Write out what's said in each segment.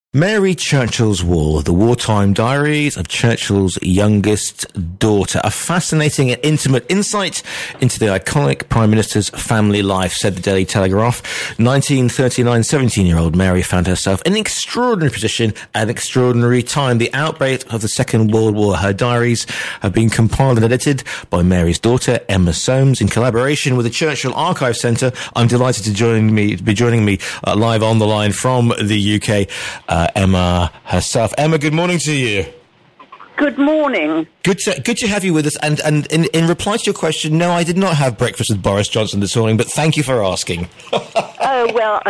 Mary Churchill's War, the wartime diaries of Churchill's youngest daughter. A fascinating and intimate insight into the iconic Prime Minister's family life, said the Daily Telegraph. 1939, 17-year-old Mary found herself in an extraordinary position at an extraordinary time. The outbreak of the Second World War. Her diaries have been compiled and edited by Mary's daughter, Emma Soames, in collaboration with the Churchill Archive Centre. I'm delighted to be joining me live on the line from the UK. Emma herself. Emma, good morning to you. Good morning. Good to have you with us. And in reply to your question, no, I did not have breakfast with Boris Johnson this morning, but thank you for asking. Oh, well,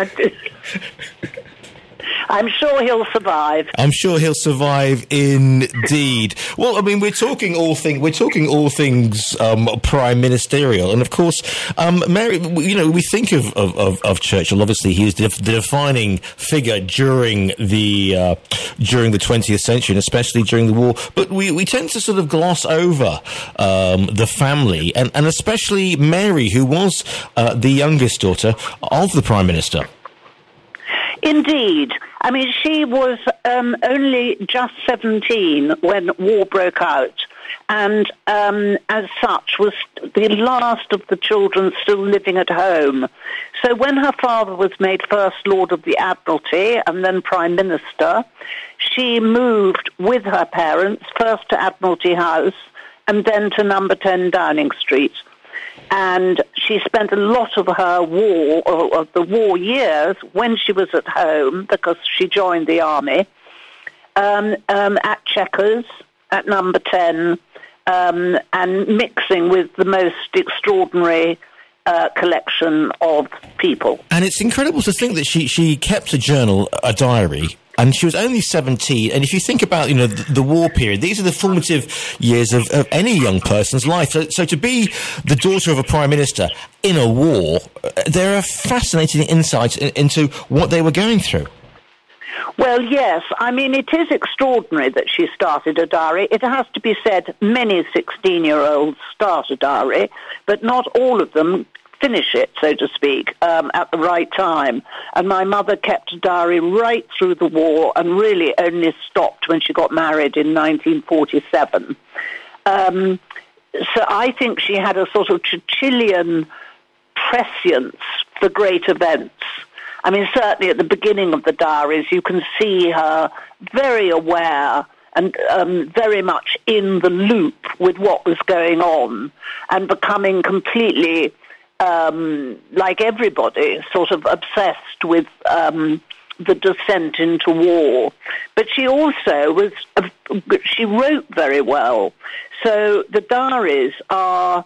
I'm sure he'll survive. I'm sure he'll survive indeed. Well, I mean, we're talking all things prime ministerial, and of course, Mary. You know, we think of Churchill. Obviously, he was the defining figure during the 20th century, and especially during the war. But we tend to sort of gloss over the family, and especially Mary, who was the youngest daughter of the Prime Minister. Indeed. I mean, she was only just 17 when war broke out, and as such was the last of the children still living at home. So when her father was made First Lord of the Admiralty and then Prime Minister, she moved with her parents first to Admiralty House and then to number 10 Downing Street. And she spent a lot of her the war years when she was at home, because she joined the army, at Chequers, at number 10, and mixing with the most extraordinary collection of people. And it's incredible to think that she kept a journal, a diary, and she was only 17. And if you think about, the war period, these are the formative years of any young person's life. So to be the daughter of a prime minister in a war, there are fascinating insights into what they were going through. Well, yes. I mean, it is extraordinary that she started a diary. It has to be said, many 16-year-olds start a diary, but not all of them finish it, so to speak, at the right time. And my mother kept a diary right through the war and really only stopped when she got married in 1947. So I think she had a sort of Churchillian prescience for great events. I mean, certainly at the beginning of the diaries, you can see her very aware and very much in the loop with what was going on and becoming completely, like everybody, sort of obsessed with the descent into war. But she also she wrote very well. So the diaries are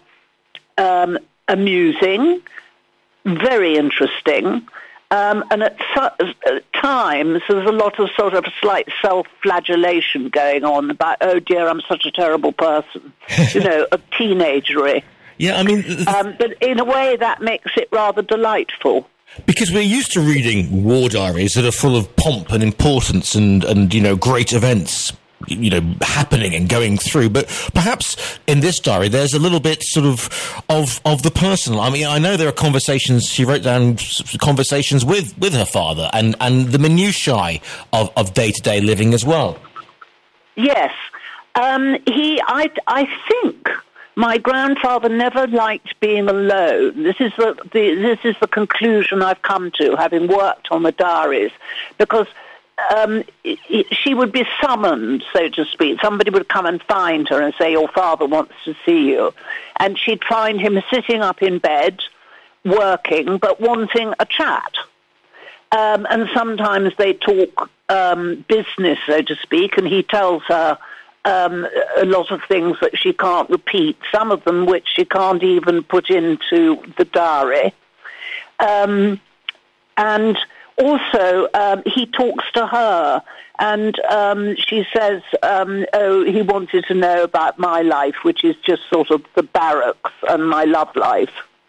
amusing, very interesting, and at times there's a lot of sort of slight self-flagellation going on about, oh dear, I'm such a terrible person, a teenagery. Yeah, I mean... but in a way that makes it rather delightful. Because we're used to reading war diaries that are full of pomp and importance and great events, happening and going through. But perhaps in this diary, there's a little bit sort of the personal. I mean, I know there are conversations, she wrote down conversations with her father and the minutiae of day-to-day living as well. Yes. I think my grandfather never liked being alone. This is the conclusion I've come to, having worked on the diaries, because she would be summoned, so to speak. Somebody would come and find her and say, your father wants to see you. And she'd find him sitting up in bed, working, but wanting a chat. And sometimes they talk business, so to speak, and he tells her a lot of things that she can't repeat, some of them which she can't even put into the diary. And also, he talks to her, and she says, he wanted to know about my life, which is just sort of the barracks and my love life.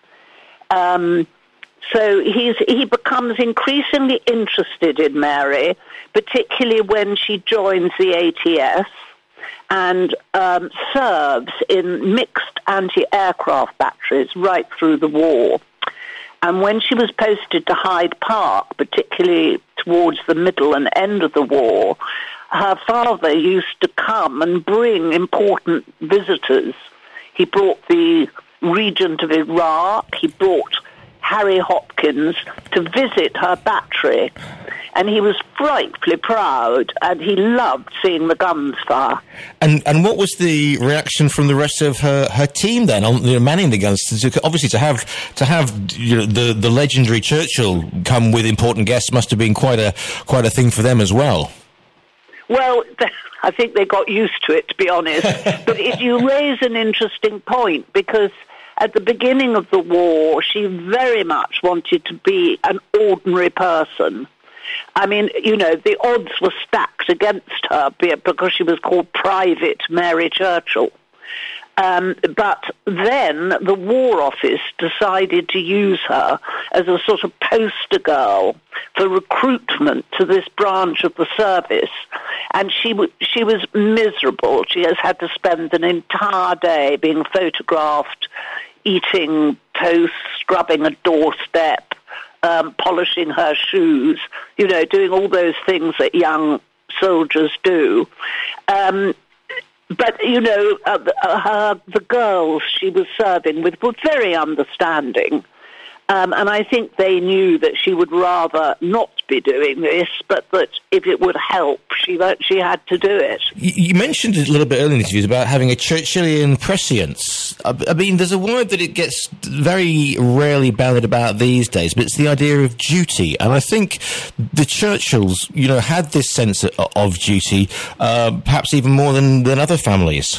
So he becomes increasingly interested in Mary, particularly when she joins the ATS and serves in mixed anti-aircraft batteries right through the war. And when she was posted to Hyde Park, particularly towards the middle and end of the war, her father used to come and bring important visitors. He brought the Regent of Iraq, he brought Harry Hopkins to visit her battery. And he was frightfully proud, and he loved seeing the guns fire. And what was the reaction from the rest of her team then, on manning the guns? Obviously, to have the legendary Churchill come with important guests must have been quite a thing for them as well. Well, I think they got used to it, to be honest. But you raise an interesting point, because at the beginning of the war, she very much wanted to be an ordinary person. I mean, the odds were stacked against her because she was called Private Mary Churchill. But then the War Office decided to use her as a sort of poster girl for recruitment to this branch of the service. And she was miserable. She has had to spend an entire day being photographed, eating toast, scrubbing a doorstep, polishing her shoes, doing all those things that young soldiers do. But, the girls she was serving with were very understanding. And I think they knew that she would rather not be doing this, but that if it would help, she had to do it. You mentioned it a little bit earlier in the interviews about having a Churchillian prescience. I mean, there's a word that it gets very rarely bandied about these days, but it's the idea of duty. And I think the Churchills, had this sense of duty, perhaps even more than other families.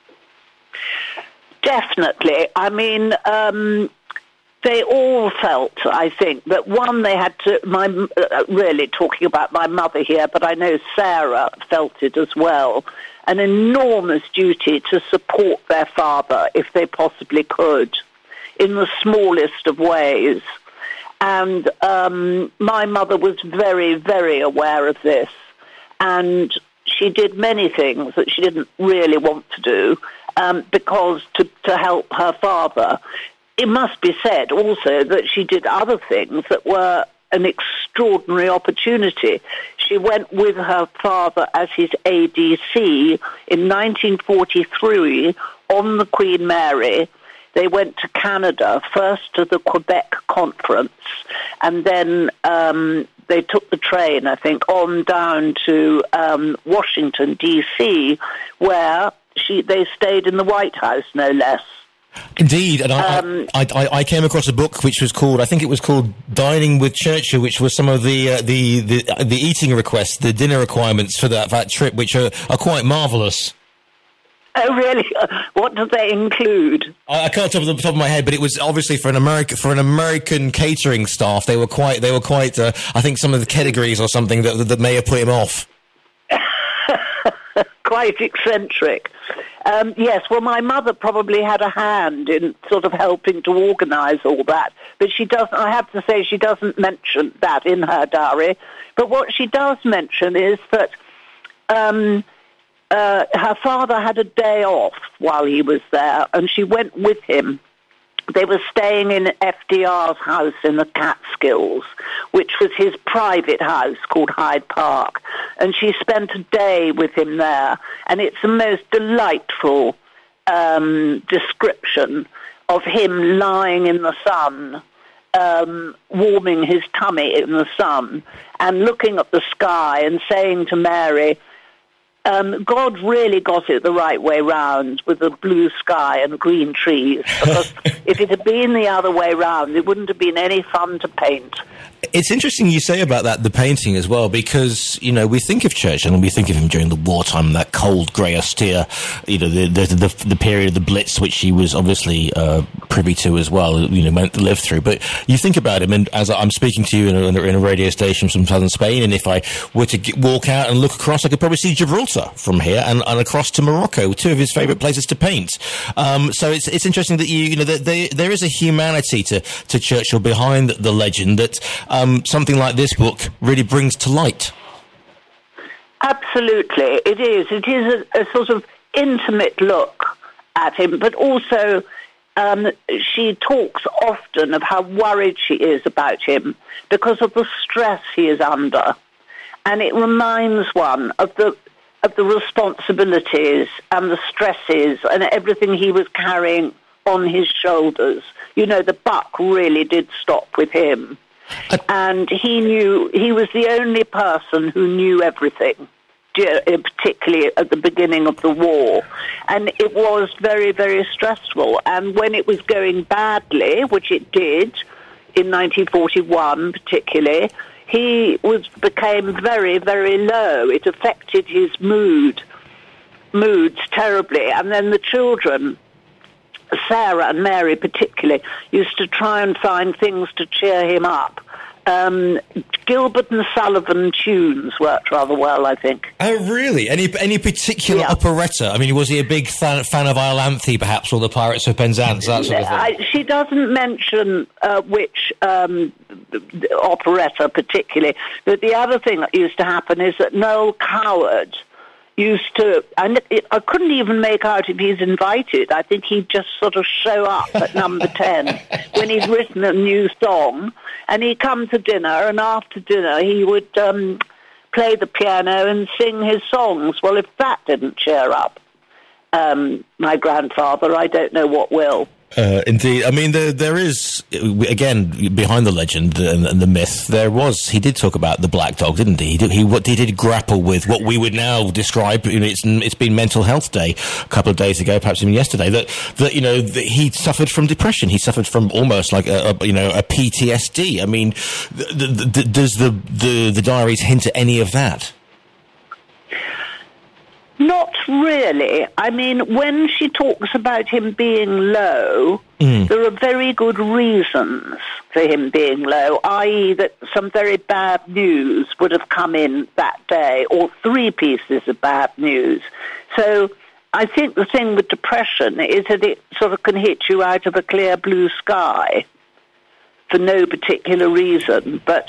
Definitely. I mean, they all felt, I think, that one, they had to, really talking about my mother here, but I know Sarah felt it as well, an enormous duty to support their father if they possibly could, in the smallest of ways. And my mother was very, very aware of this, and she did many things that she didn't really want to do because to help her father. It must be said also that she did other things that were an extraordinary opportunity. She went with her father as his ADC in 1943 on the Queen Mary. They went to Canada, first to the Quebec Conference, and then they took the train, I think, on down to Washington, D.C., where they stayed in the White House, no less. Indeed, and I came across a book which was called, I think it was called Dining with Churchill, which was some of the eating requests, the dinner requirements for that trip, which are quite marvellous. Oh, really? What do they include? I can't tell off the top of my head, but it was obviously for an American catering staff. They were quite. I think some of the categories or something that may have put him off. Quite eccentric. Yes, well, my mother probably had a hand in sort of helping to organise all that, but she doesn't, I have to say, she doesn't mention that in her diary. But what she does mention is that her father had a day off while he was there, and she went with him. They were staying in FDR's house in the Catskills, which was his private house called Hyde Park. And she spent a day with him there. And it's the most delightful description of him lying in the sun, warming his tummy in the sun, and looking at the sky and saying to Mary, God really got it the right way round with the blue sky and green trees, because if it had been the other way round, it wouldn't have been any fun to paint. It's interesting you say about that, the painting as well, because, we think of Churchill and we think of him during the wartime, that cold, grey, austere, the period of the Blitz, which he was obviously privy to as well, lived through. But you think about him, and as I'm speaking to you in a radio station from southern Spain, and if I were to walk out and look across, I could probably see Gibraltar from here and across to Morocco, two of his favourite places to paint. So it's interesting that there is a humanity to Churchill behind the legend that something like this book really brings to light. Absolutely, it is. It is a sort of intimate look at him, but also she talks often of how worried she is about him because of the stress he is under. And it reminds one of the responsibilities and the stresses and everything he was carrying on his shoulders. You know, the buck really did stop with him. And he was the only person who knew everything, particularly at the beginning of the war. And it was very, very stressful. And when it was going badly, which it did in 1941 particularly, he became very, very low. It affected his moods terribly. And then the children, Sarah and Mary particularly, used to try and find things to cheer him up. Gilbert and Sullivan tunes worked rather well, I think. Oh, really? Any particular operetta? I mean, was he a big fan of Iolanthe, perhaps, or the Pirates of Penzance, that sort of thing? She doesn't mention which operetta particularly, but the other thing that used to happen is that Noel Coward used to, I couldn't even make out if he's invited. I think he'd just sort of show up at number 10 when he'd written a new song, and he'd come to dinner, and after dinner he would play the piano and sing his songs. Well, if that didn't cheer up my grandfather, I don't know what will. Indeed. I mean, there is, again, behind the legend and the myth, he did talk about the black dog, didn't he? He did grapple with what we would now describe, you know, it's been Mental Health Day a couple of days ago, perhaps even yesterday, that you know, that he suffered from depression. He suffered from almost like a PTSD. I mean, does the diaries hint at any of that? Not really. I mean, when she talks about him being low, there are very good reasons for him being low, i.e. that some very bad news would have come in that day, or 3 pieces of bad news. So I think the thing with depression is that it sort of can hit you out of a clear blue sky for no particular reason. But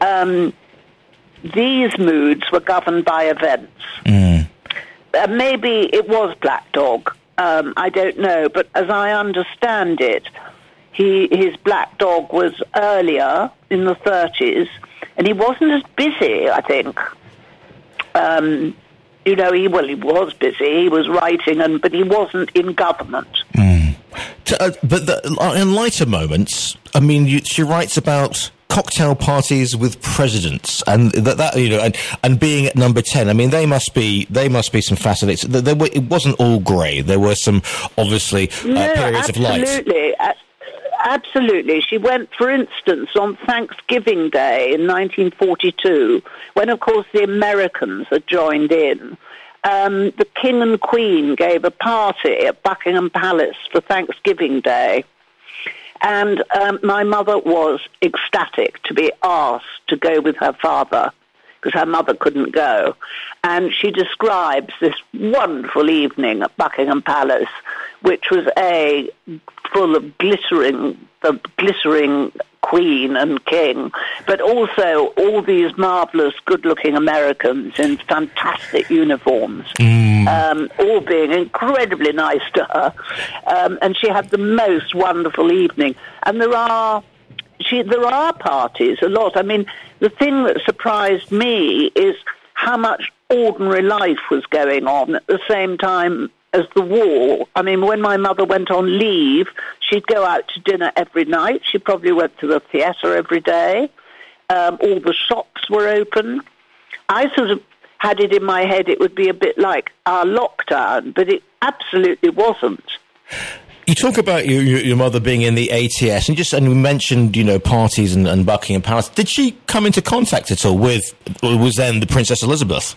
these moods were governed by events. Maybe it was Black Dog. I don't know. But as I understand it, his Black Dog was earlier in the 30s, and he wasn't as busy, I think. He was busy. He was writing, but he wasn't in government. But in lighter moments, I mean, she writes about cocktail parties with presidents, and that you know, and being at number 10. I mean, they must be some fascinating. It wasn't all grey. There were some obviously periods of light. Absolutely. She went, for instance, on Thanksgiving Day in 1942, when of course the Americans had joined in. The King and Queen gave a party at Buckingham Palace for Thanksgiving Day. And my mother was ecstatic to be asked to go with her father, because her mother couldn't go. And she describes this wonderful evening at Buckingham Palace, which was full of the glittering Queen and King, but also all these marvellous, good-looking Americans in fantastic uniforms, all being incredibly nice to her. And she had the most wonderful evening. And there are parties, a lot. I mean, the thing that surprised me is how much ordinary life was going on at the same time as the war. I mean, when my mother went on leave, she'd go out to dinner every night. She probably went to the theatre every day. All the shops were open. I sort of had it in my head it would be a bit like our lockdown, but it absolutely wasn't. You talk about your mother being in the ATS, and you mentioned, you know, parties and Buckingham Palace. Did she come into contact at all with, or was then the Princess Elizabeth?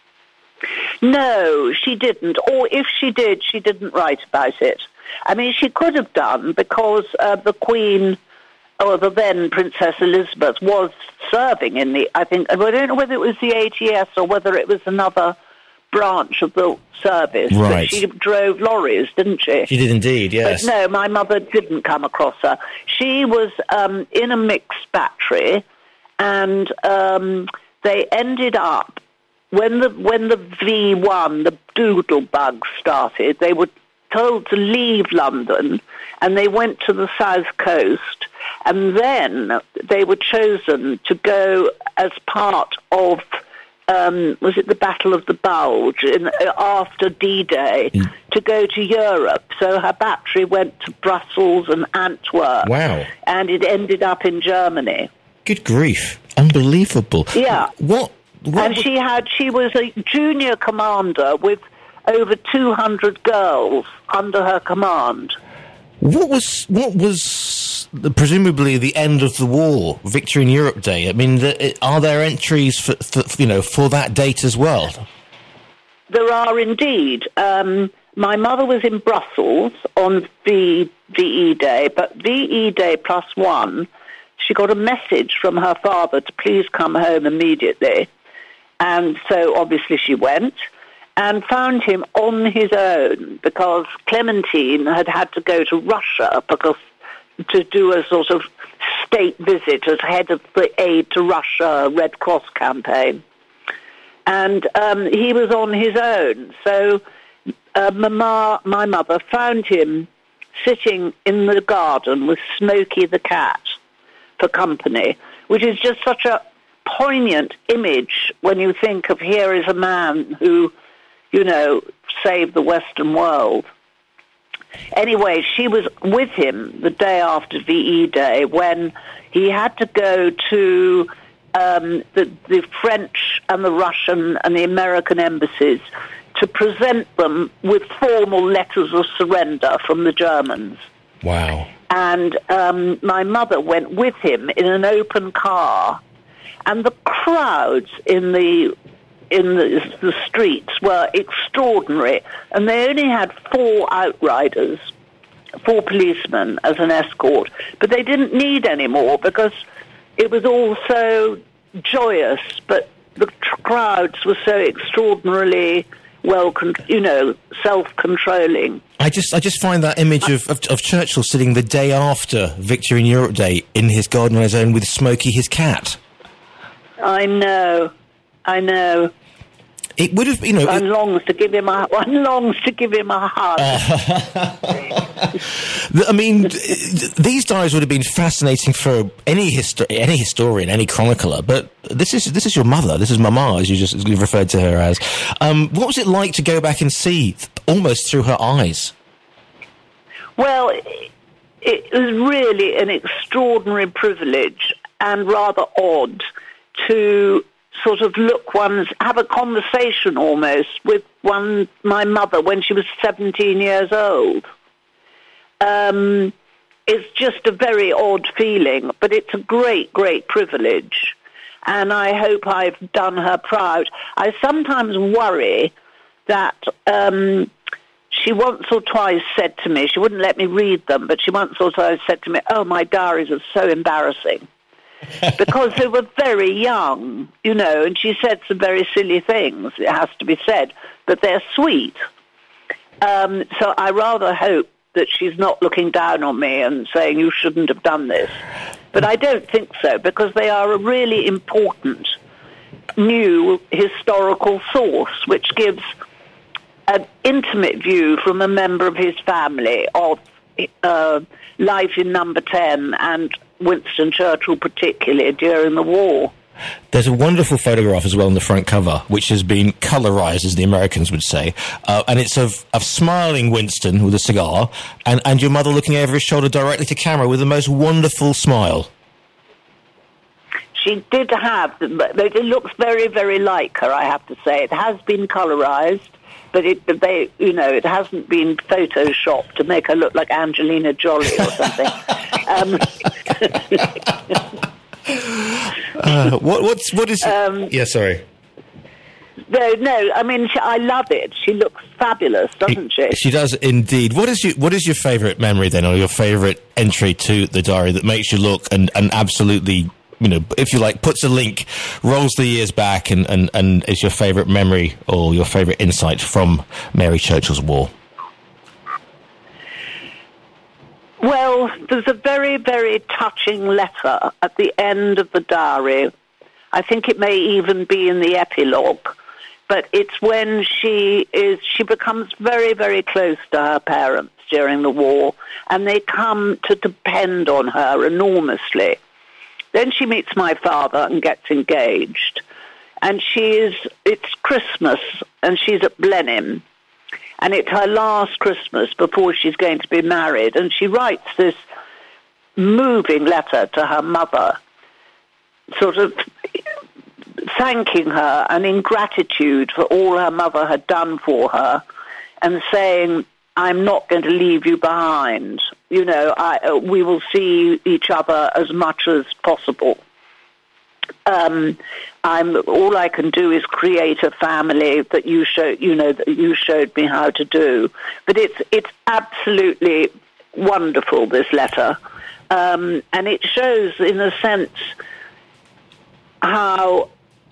No, she didn't. Or if she did, she didn't write about it. I mean, she could have done, because the Queen, or the then Princess Elizabeth, was serving in I don't know whether it was the ATS or whether it was another branch of the service. Right. But she drove lorries, didn't she? She did indeed, yes. But no, my mother didn't come across her. She was in a mixed battery, and they ended up, when the V1, the doodle bug started, they would told to leave London, and they went to the south coast, and then they were chosen to go as part of, was it the Battle of the Bulge, after D-Day, to go to Europe. So her battery went to Brussels and Antwerp. Wow. And it ended up in Germany. Good grief. Unbelievable. Yeah. What and she was a junior commander with over 200 girls under her command. What was presumably the end of the war, Victory in Europe Day? I mean, are there entries for that date as well? There are indeed. My mother was in Brussels on VE Day, but VE Day +1, she got a message from her father to please come home immediately. And so obviously she went and found him on his own because Clementine had to go to Russia to do a sort of state visit as head of the Aid to Russia Red Cross campaign. And he was on his own. So my mother found him sitting in the garden with Smokey the cat for company, which is just such a poignant image when you think of here is a man who, saved the Western world. Anyway, she was with him the day after VE Day when he had to go to the French and the Russian and the American embassies to present them with formal letters of surrender from the Germans. Wow. And my mother went with him in an open car, and the crowds in the streets were extraordinary, and they only had 4 outriders, 4 policemen as an escort, but they didn't need any more because it was all so joyous, but the crowds were so extraordinarily self-controlling. I just find that image of Churchill sitting the day after Victory in Europe Day in his garden on his own with Smokey, his cat. I know. It would have, One longs to give him a hug. I mean, these diaries would have been fascinating for any historian, any chronicler. But this is your mother. This is Mama, as you referred to her as. What was it like to go back and see almost through her eyes? Well, it was really an extraordinary privilege and rather odd to sort of have a conversation almost with my mother when she was 17 years old. It's just a very odd feeling, but it's a great, great privilege. And I hope I've done her proud. I sometimes worry that she once or twice said to me, she wouldn't let me read them, but she once or twice said to me, "Oh, my diaries are so embarrassing." Because they were very young, and she said some very silly things, it has to be said, but they're sweet. So I rather hope that she's not looking down on me and saying you shouldn't have done this. But I don't think so, because they are a really important new historical source, which gives an intimate view from a member of his family of life in Number 10 and Winston Churchill particularly during the war. There's a wonderful photograph as well on the front cover, which has been colorized, as the Americans would say, and it's of smiling Winston with a cigar, and your mother looking over his shoulder directly to camera with the most wonderful smile. She did have, it looks very, very like her, I have to say. It has been colorized, but it hasn't been photoshopped to make her look like Angelina Jolie or something. What is? Yeah, sorry. No. I mean, I love it. She looks fabulous, doesn't she? She does indeed. What is your favourite memory then, or your favourite entry to the diary that makes you look and absolutely, if you like, puts a link, rolls the years back, and is your favourite memory or your favourite insight from Mary Churchill's war? Well, there's a very, very touching letter at the end of the diary. I think it may even be in the epilogue. but it's when she becomes very, very close to her parents during the war, and they come to depend on her enormously. Then she meets my father and gets engaged. And it's Christmas, and she's at Blenheim. And it's her last Christmas before she's going to be married. And she writes this moving letter to her mother, sort of thanking her and in gratitude for all her mother had done for her, and saying, I'm not going to leave you behind. You know, we will see each other as much as possible. All I can do is create a family that you showed me how to do. But it's absolutely wonderful, this letter, and it shows, in a sense, how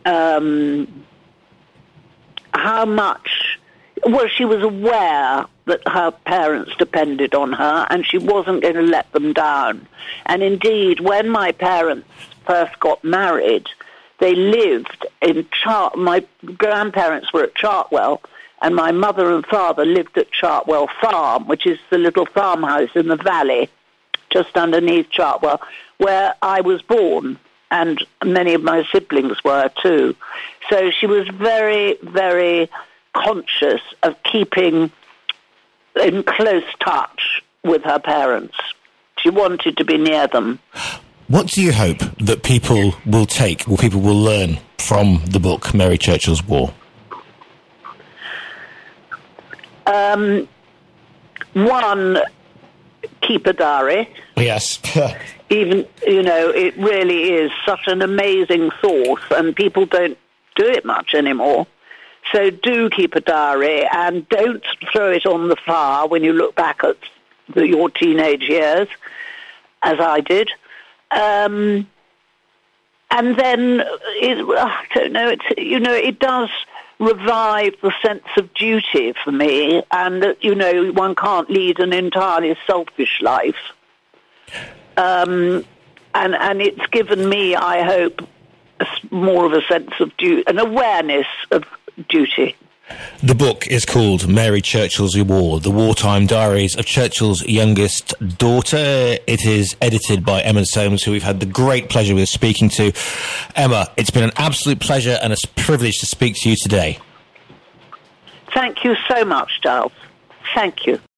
much. Well, she was aware that her parents depended on her, and she wasn't going to let them down. And indeed, when my parents first got married, they lived in my grandparents were at Chartwell, and my mother and father lived at Chartwell Farm, which is the little farmhouse in the valley, just underneath Chartwell, where I was born, and many of my siblings were too. So she was very, very conscious of keeping in close touch with her parents. She wanted to be near them. What do you hope that people will learn from the book Mary Churchill's War? One, keep a diary. Yes. Even, it really is such an amazing source, and people don't do it much anymore. So do keep a diary, and don't throw it on the fire when you look back at your teenage years, as I did. And then, I don't know, it does revive the sense of duty for me, and that, one can't lead an entirely selfish life. And it's given me, I hope, more of a sense of duty, an awareness of duty. The book is called Mary Churchill's War, the wartime diaries of Churchill's youngest daughter. It is edited by Emma Soames, who we've had the great pleasure of speaking to. Emma, it's been an absolute pleasure and a privilege to speak to you today. Thank you so much, Giles. Thank you.